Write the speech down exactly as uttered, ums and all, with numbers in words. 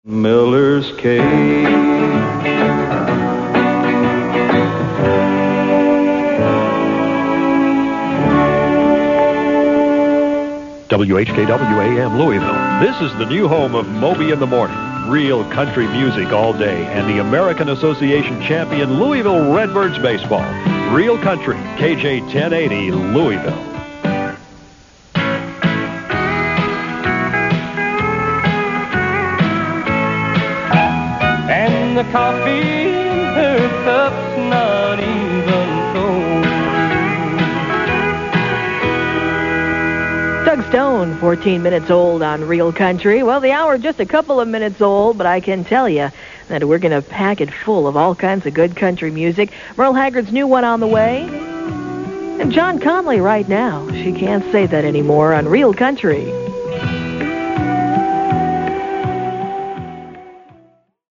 Miller's Cave. W H K W A M Louisville. This is the new home of Moby in the Morning. Real country music all day and the American Association champion Louisville Redbirds baseball. Real country, K J ten eighty, Louisville. And the coffee in her cup's not even cold. Doug Stone, fourteen minutes old on Real Country. Well, the hour just a couple of minutes old, but I can tell you that we're going to pack it full of all kinds of good country music. Merle Haggard's new one on the way. And John Conley right now. She can't say that anymore on Real Country.